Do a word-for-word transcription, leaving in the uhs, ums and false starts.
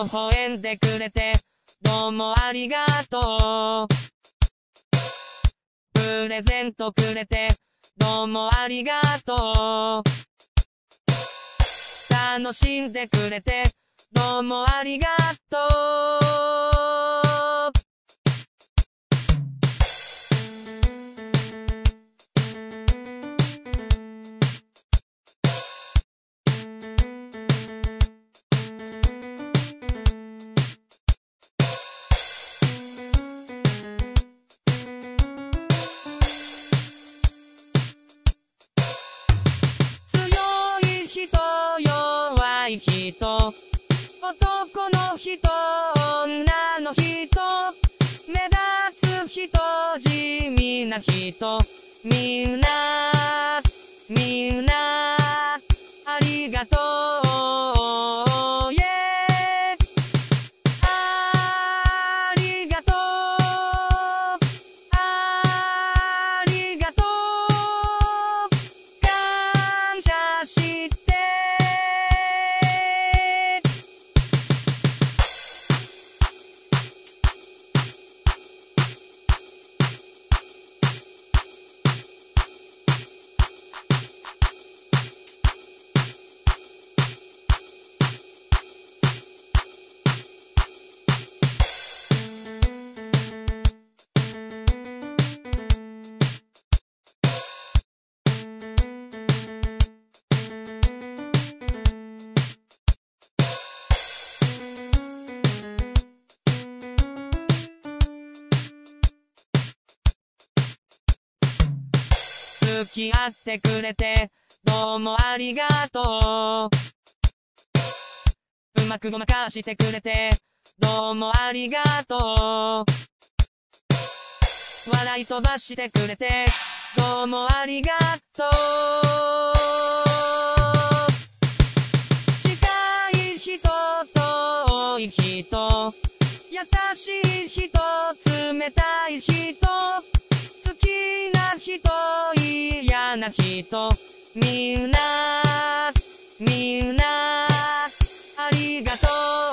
微笑んでくれてどうもありがとう。プレゼントくれてどうもありがとう。楽しんでくれてどうもありがとう。強い人弱い人、男の人女の人、目立つ人地味な人、みんなみんなありがとう、yeah、ありがとう、ありがとう、感謝して付き合ってくれてどうもありがとう。うまくごまかしてくれてどうもありがとう。笑い飛ばしてくれてどうもありがとう。近い人遠い人、優しい人冷たい人、好きな人嫌な人、みんなみんなありがとう。